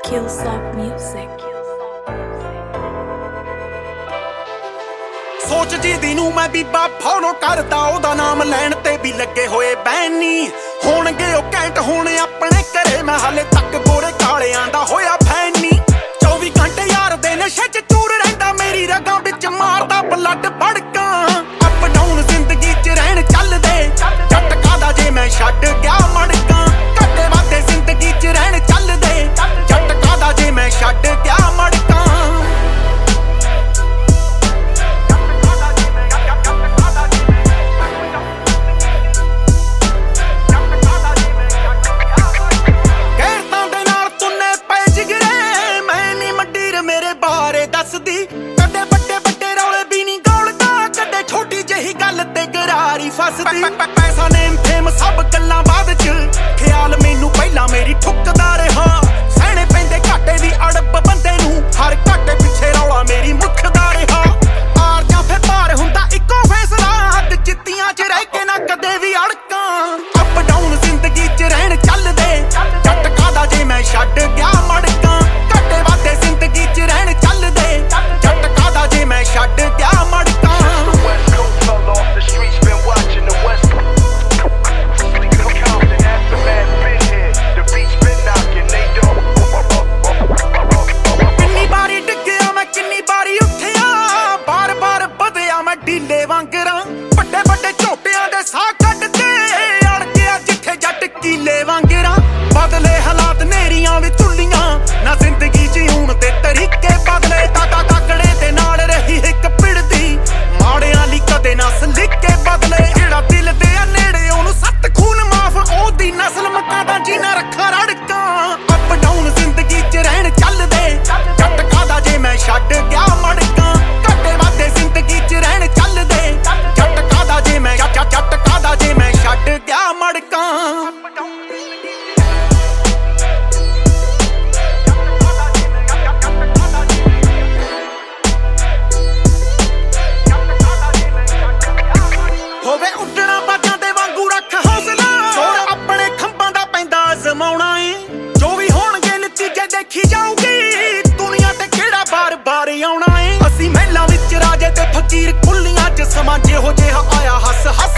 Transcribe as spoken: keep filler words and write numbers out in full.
Killsop Music। ਸੋਚ ਜੀ ਦੀ ਨੂੰ ਮੈਂ ਬੀਬਾ ਫੋਲੋ ਕਰਦਾ, ਉਹਦਾ ਨਾਮ ਲੈਣ ਤੇ ਵੀ ਲੱਗੇ ਹੋਏ ਬੈਨੀ ਹੋਣਗੇ ਉਹ ਕੈਂਟ ਹੁਣ ਆਪਣੇ ਘਰੇ। ਮੈਂ ਹਾਲੇ ਤੱਕ ਗੋਰੇ ਕਾਲਿਆਂ ਦਾ ਹੋਇਆ ਫੈਨੀ। ਚੌਵੀ ਘੰਟੇ ਯਾਰ ਦੇ ਨਸ਼ੇ ਚ ਚੂਰ ਰਹਿੰਦਾ, ਮੇਰੀ ਰਗਾਂ ਵਿੱਚ ਮਾਰਦਾ ਬਲੱਡ ਬੜਕਾਂ। ਅਪ ਡਾਊਨ ਜ਼ਿੰਦਗੀ ਚ ਰਹਿਣ ਚੱਲਦੇ, ਜੱਟ ਕਾਦਾ ਜੇ ਮੈਂ ਛੱਡ ਗਿਆ ਮੜਕਾਂ। ਘੱਟੇ ਵਾਦੇ ਜ਼ਿੰਦਗੀ ਚ ਰਹਿਣ ਚੱਲਦੇ, ਜੱਟ ਕਾਦਾ ਜੇ ਮੈਂ ਛੱਡ ਗਿਆ ਮੜਕਾਂ। ਕਦੇ ਵੱਡੇ ਵੱਡੇ ਰੌਲੇ ਵੀ ਨਹੀਂ ਗੋਲਦਾ, ਕਦੇ ਛੋਟੀ ਜਿਹੀ ਗੱਲ ਤੇ ਗਰਾਰੀ ਫਸਦੀ। ਪੈਸਾ ਨੇਮ ਫੇਮ ਸਭ ਗੱਲਾਂ ਬਾਅਦ ਚ, ਖਿਆਲ ਮੈਨੂੰ ਪਹਿਲਾਂ ਮੇਰੀ ਠੁੱਕਦਾ ਰਿਹਾ। ਸਹਿਣੇ ਪੈਂਦੇ ਘਾਟੇ ਦੀ ਅੜਬ ਬੰਦੇ ਨੂੰ, ਹਰ ਘਾਟੇ ਪਿੱਛੇ ਰੌਲਾ ਮੇਰੀ ਮੁੱਖਦਾ ਰਿਹਾ। ਆਰ ਜਾਂ ਫੇ ਭਾਰ ਹੁੰਦਾ ਇੱਕੋ ਫੈਸਲਾ, ਹੱਦ ਚਿੱਤੀਆਂ ਚ ਰਹਿ ਕੇ ਨਾ ਕਦੇ ਵੀ ਅੜਕਾਂ। ਅਪ ਡਾਊਨ ਜ਼ਿੰਦਗੀ ਚ ਰਹਿਣ ਚੱਲਦੇ, ਜੱਟ ਕਾਦਾ ਜੇ ਮੈਂ ਛੱਡ ਗਿਆ ਮੜਕਾਂ। ਘਾਟੇ ਵਾਦੇ ਜ਼ਿੰਦਗੀ ਚ ਰਹਿਣ ਚੱਲਦੇ, ਜੱਟ ਕਾਦਾ ਜੇ ਮੈਂ ਛੱਡ ਗਿਆ ਮੜਕਾਂ। ਕਿੰਨੀ ਵਾਰੀ ਡਿੱਗਿਆ ਮੈਂ, ਕਿੰਨੀ ਵਾਰੀ ਉੱਠਿਆ, ਬਾਰ ਬਾਰ ਵਧਿਆ ਮੈਂ ਢੀਲੇ ਵਾਂਗਰਾਂ। ਵੱਡੇ ਵੱਡੇ ਝੋਟਿਆਂ ਦੇ ਸਾਹ ਕੱਢਦੇ, ਅੜ ਗਿਆ ਜਿੱਥੇ ਜੱਟ ਕੀਲੇ ਵਾਂਗਰਾਂ। ਬਦਲੇ ਹਾਲਾਤ ਨੇਰੀਆਂ ਵਿੱਚ ਚੁੱਲੀਆਂ, ਨਾ ਜ਼ਿੰਦਗੀ ਜਿਉਣ ਦੇ ਤਰੀਕੇ ਬਦਲੇ। ਦਾਦਾ ਤਾਕੜੇ ਦੇ ਨਾਲ ਰਹੀ ਇੱਕ ਪਿੜਦੀ, ਮਾੜਿਆਂ ਲਈ ਕਦੇ ਨਾ ਸਲੀਕੇ ਬਦਲੇ। ਜਿਹੜਾ ਦਿਲ ਦੇ ਆ ਨੇੜੇ ਉਹਨੂੰ ਸੱਤ ਖੂਨ ਮਾਫ, ਉਹਦੀ ਨਸਲ ਮੱਕਾ ਦਾ ਜੀਣਾ ਰੱਖਾ ਰੜਕਾਂ। ਅਪ ਡਾਊਨ ਜ਼ਿੰਦਗੀ ਚ ਰਹਿਣ ਚੱਲਦੇ, ਜੱਟ ਕਾਦਾ ਜੇ ਮੈਂ ਛੱਡ ਗਿਆ ਮੜਕਾਂ। ਘੱਟੇ ਵਾਦੇ ਜ਼ਿੰਦਗੀ ਚ ਰਹਿਣ ਚੱਲਦੇ, ਜੱਟ ਕਾਦਾ ਜੇ ਮੈਂ ਜੱਟ ਕਾਦਾ ਜੇ ਮੈਂ ਛੱਡ ਗਿਆ ਮੜਕਾਂ। ਹੋਵੇ ਉੱਡਣਾ ਬਾਜਾਂ ਦੇ ਵਾਂਗੂ ਰੱਖ ਹੌਸਲਾ, ਜ਼ੋਰ ਆਪਣੇ ਖੰਭਾਂ ਦਾ ਪੈਂਦਾ ਅਜ਼ਮਾਉਣਾ ਏ। ਜੋ ਵੀ ਹੋਣਗੇ ਨਤੀਜੇ ਦੇਖੀ ਜਾਊਗੀ, ਦੁਨੀਆ ਤੇ ਕਿਹੜਾ ਬਾਰ ਬਾਰ ਆਉਣਾ ਏ। ਅਸੀਂ ਮਹਿਲਾਂ ਵਿੱਚ ਰਾਜੇ ਤੇ ਫਕੀਰ, ਕੁੱਲੀਆਂ ਚ ਸਮਾਂ ਜਿਹੋ ਜਿਹਾ ਆਇਆ ਹੱਸ ਹੱਸ